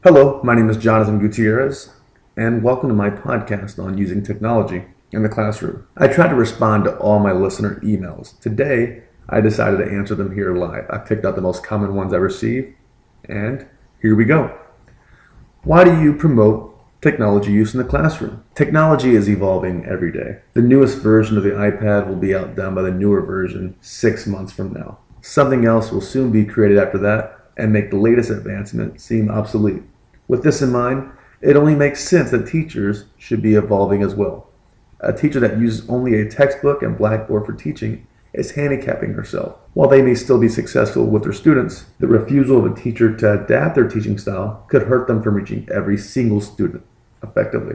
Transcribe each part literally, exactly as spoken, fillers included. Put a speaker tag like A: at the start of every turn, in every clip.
A: Hello, my name is Jonathan Gutierrez, and welcome to my podcast on using technology in the classroom. I try to respond to all my listener emails. Today, I decided to answer them here live. I picked out the most common ones I receive, and here we go. Why do you promote technology use in the classroom? Technology is evolving every day. The newest version of the iPad will be outdone by the newer version six months from now. Something else will soon be created after that and make the latest advancement seem obsolete. With this in mind, it only makes sense that teachers should be evolving as well. A teacher that uses only a textbook and blackboard for teaching is handicapping herself. While they may still be successful with their students, the refusal of a teacher to adapt their teaching style could hurt them from reaching every single student effectively.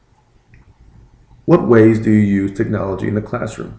A: What ways do you use technology in the classroom?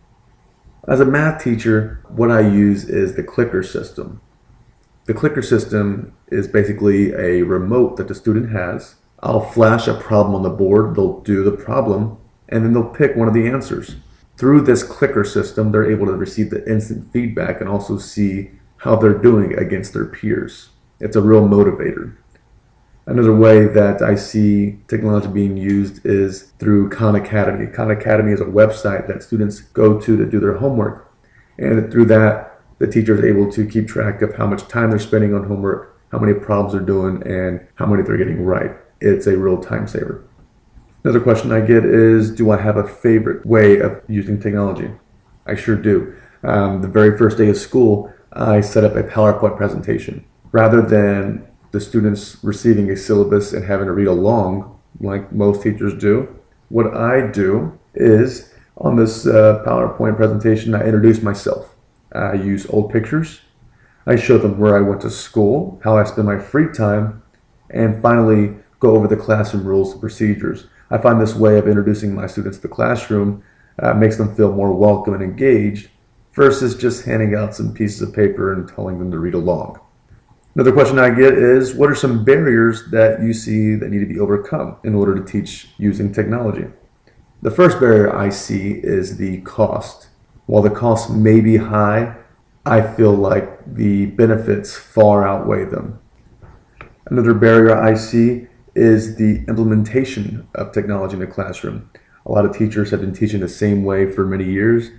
A: As a math teacher, what I use is the clicker system. The clicker system is basically a remote that the student has. I'll flash a problem on the board, they'll do the problem, and then they'll pick one of the answers. Through this clicker system, they're able to receive the instant feedback and also see how they're doing against their peers. It's a real motivator. Another way that I see technology being used is through Khan Academy. Khan Academy is a website that students go to to do their homework, and through that, the teacher is able to keep track of how much time they're spending on homework, how many problems they're doing, and how many they're getting right. It's a real time saver. Another question I get is, do I have a favorite way of using technology? I sure do. Um, the very first day of school, I set up a PowerPoint presentation. Rather than the students receiving a syllabus and having to read along like most teachers do, what I do is on this uh, PowerPoint presentation, I introduce myself. I use old pictures. I show them where I went to school, how I spend my free time, and finally go over the classroom rules and procedures. I find this way of introducing my students to the classroom uh, makes them feel more welcome and engaged versus just handing out some pieces of paper and telling them to read along. Another question I get is, what are some barriers that you see that need to be overcome in order to teach using technology? The first barrier I see is the cost. While the costs may be high, I feel like the benefits far outweigh them. Another barrier I see is the implementation of technology in the classroom. A lot of teachers have been teaching the same way for many years,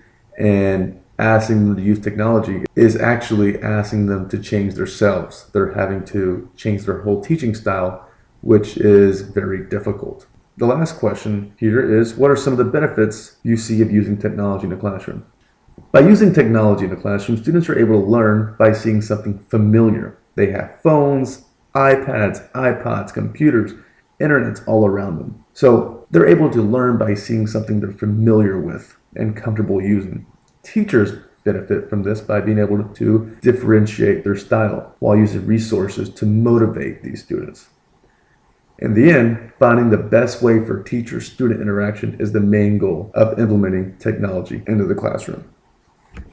A: and asking them to use technology is actually asking them to change themselves. They're having to change their whole teaching style, which is very difficult. The last question here is, what are some of the benefits you see of using technology in the classroom? By using technology in the classroom, students are able to learn by seeing something familiar. They have phones, iPads, iPods, computers, internets all around them. So they're able to learn by seeing something they're familiar with and comfortable using. Teachers benefit from this by being able to differentiate their style while using resources to motivate these students. In the end, finding the best way for teacher-student interaction is the main goal of implementing technology into the classroom.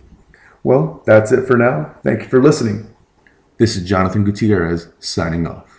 A: Well, that's it for now. Thank you for listening. This is Jonathan Gutierrez signing off.